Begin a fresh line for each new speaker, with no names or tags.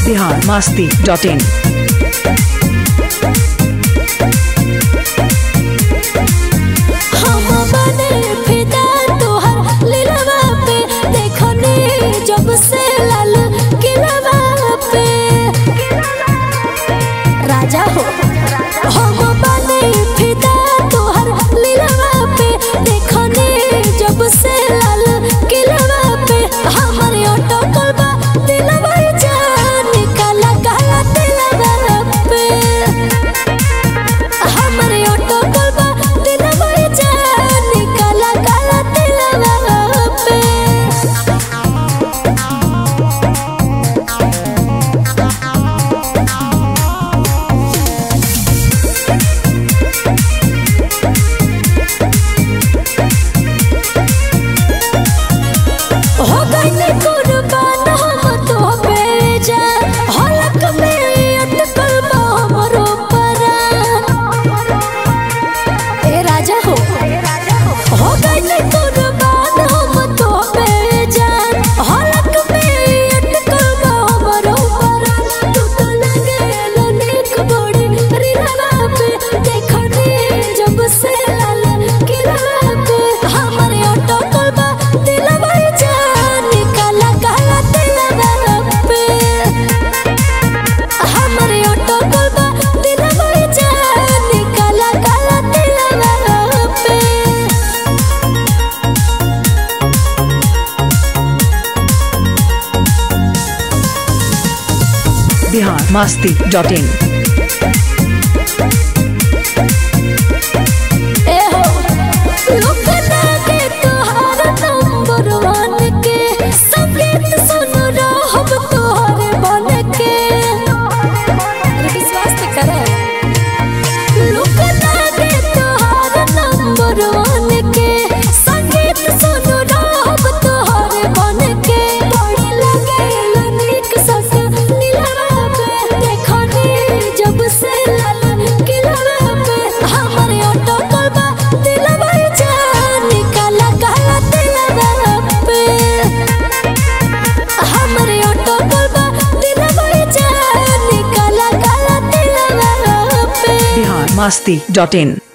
biharmasti.in।
राजा हो हम बने फिदा तोहर लीलवा पे देखने जब से लाल किलवा पे हमारे ऑटो कलबा दिलवा जान काला काला दिलवा पे हमारे ऑटो कलबा दिलवा जान काला काला दिलवा पे।
biharmasti.in। biharmasti.in।